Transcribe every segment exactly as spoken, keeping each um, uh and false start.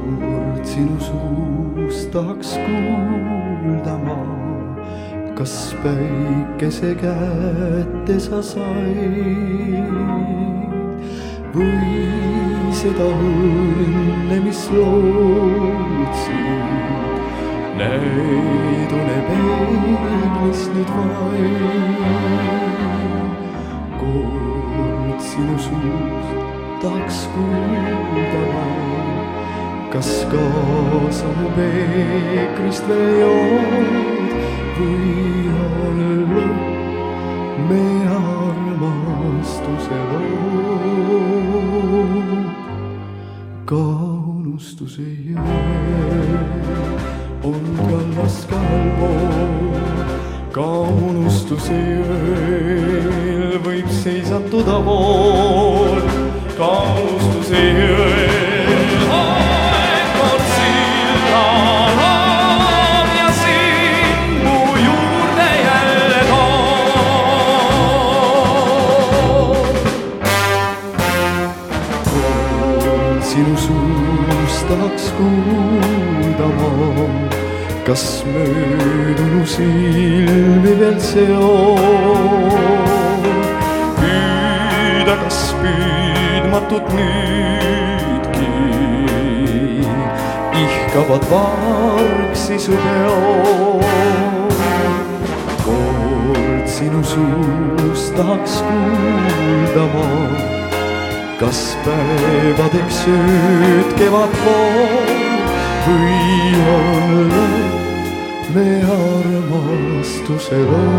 kord sinu suust tahaks kuulda ma, kas päikese kätte sa said või seda õnne, mis lootsid, näidune peeglist nüüd vaid. Kord sinu suust tahaks kuulda ma, kas kaasa mu peekrist veel jood või olla me armastuse lood. Ka unustuse jõe on kallas kahel pool, ka unustuse jõel võib seisatuda vool, ka unustuse jõel aeg kord silla laab ja sind mu juurde jälle toob. Kord sinu suust tahaks kuulda ma, kas möödunu silmi veel seob, püüda kas püüdmatut nüüdki ihkavad vargsi su peod. Kord sinu suust tahaks kuulda ma, kas päevadeks ööd kevad pool või olla me armastuse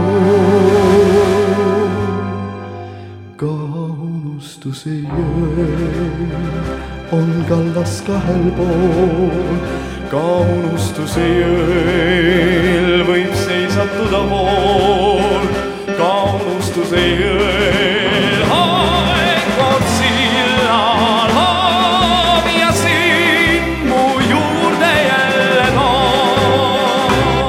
lood. Ka unustuse jõel on kallas kahel pool, ka unustuse jõel võib seisatuda vool, ka unustuse jõel aeg kord silla laab ja sind mu juurde jälle toob.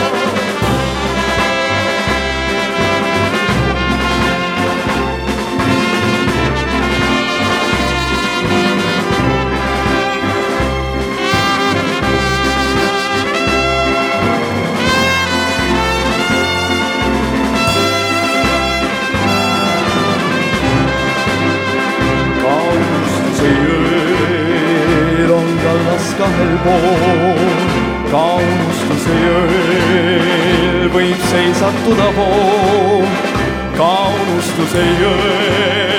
Kahel pool, ka unustuse jõel võib seisatuda vool, ka unustuse jõel